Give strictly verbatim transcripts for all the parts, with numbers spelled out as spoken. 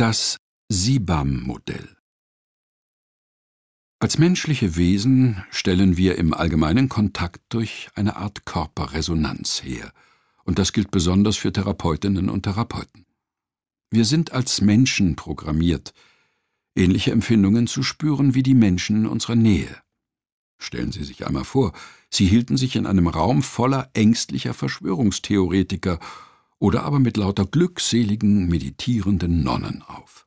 Das SIBAM-Modell. Als menschliche Wesen stellen wir im allgemeinen Kontakt durch eine Art Körperresonanz her, und das gilt besonders für Therapeutinnen und Therapeuten. Wir sind als Menschen programmiert, ähnliche Empfindungen zu spüren wie die Menschen in unserer Nähe. Stellen Sie sich einmal vor, Sie hielten sich in einem Raum voller ängstlicher Verschwörungstheoretiker oder aber mit lauter glückseligen, meditierenden Nonnen auf.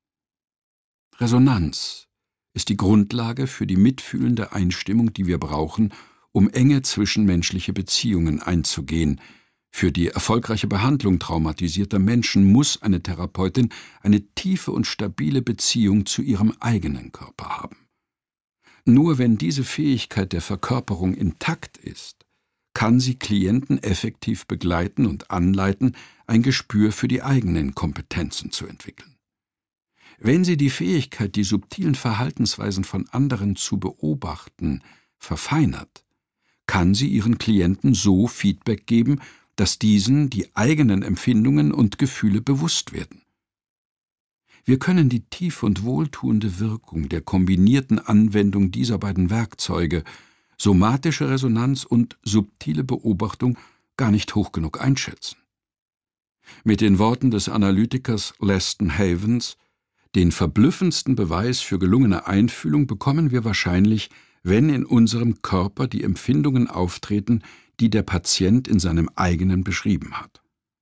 Resonanz ist die Grundlage für die mitfühlende Einstimmung, die wir brauchen, um enge zwischenmenschliche Beziehungen einzugehen. Für die erfolgreiche Behandlung traumatisierter Menschen muss eine Therapeutin eine tiefe und stabile Beziehung zu ihrem eigenen Körper haben. Nur wenn diese Fähigkeit der Verkörperung intakt ist, kann sie Klienten effektiv begleiten und anleiten, ein Gespür für die eigenen Kompetenzen zu entwickeln. Wenn sie die Fähigkeit, die subtilen Verhaltensweisen von anderen zu beobachten, verfeinert, kann sie ihren Klienten so Feedback geben, dass diesen die eigenen Empfindungen und Gefühle bewusst werden. Wir können die tiefe und wohltuende Wirkung der kombinierten Anwendung dieser beiden Werkzeuge, somatische Resonanz und subtile Beobachtung, gar nicht hoch genug einschätzen. Mit den Worten des Analytikers Leston Havens: Den verblüffendsten Beweis für gelungene Einfühlung bekommen wir wahrscheinlich, wenn in unserem Körper die Empfindungen auftreten, die der Patient in seinem eigenen beschrieben hat.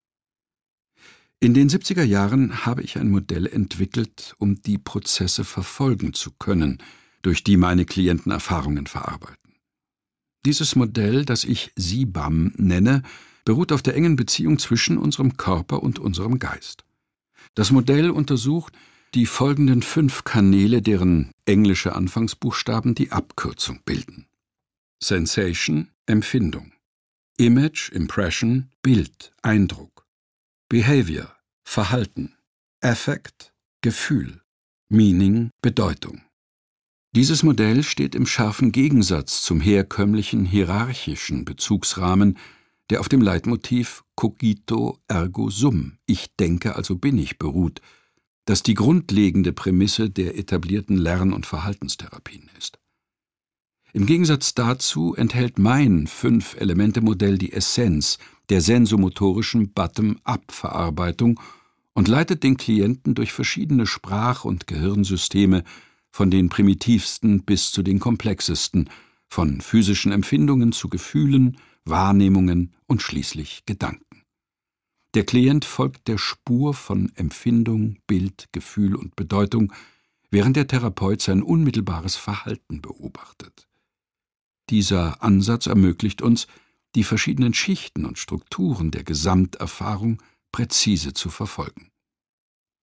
In den siebziger Jahren habe ich ein Modell entwickelt, um die Prozesse verfolgen zu können, durch die meine Klienten Erfahrungen verarbeiten. Dieses Modell, das ich SIBAM nenne, beruht auf der engen Beziehung zwischen unserem Körper und unserem Geist. Das Modell untersucht die folgenden fünf Kanäle, deren englische Anfangsbuchstaben die Abkürzung bilden: Sensation, Empfindung; Image, Impression, Bild, Eindruck; Behavior, Verhalten; Affect, Gefühl; Meaning, Bedeutung. Dieses Modell steht im scharfen Gegensatz zum herkömmlichen hierarchischen Bezugsrahmen, der auf dem Leitmotiv Cogito ergo sum, ich denke, also bin ich, beruht, das die grundlegende Prämisse der etablierten Lern- und Verhaltenstherapien ist. Im Gegensatz dazu enthält mein Fünf-Elemente-Modell die Essenz der sensomotorischen Bottom-up-Verarbeitung und leitet den Klienten durch verschiedene Sprach- und Gehirnsysteme, von den primitivsten bis zu den komplexesten, von physischen Empfindungen zu Gefühlen, Wahrnehmungen und schließlich Gedanken. Der Klient folgt der Spur von Empfindung, Bild, Gefühl und Bedeutung, während der Therapeut sein unmittelbares Verhalten beobachtet. Dieser Ansatz ermöglicht uns, die verschiedenen Schichten und Strukturen der Gesamterfahrung präzise zu verfolgen.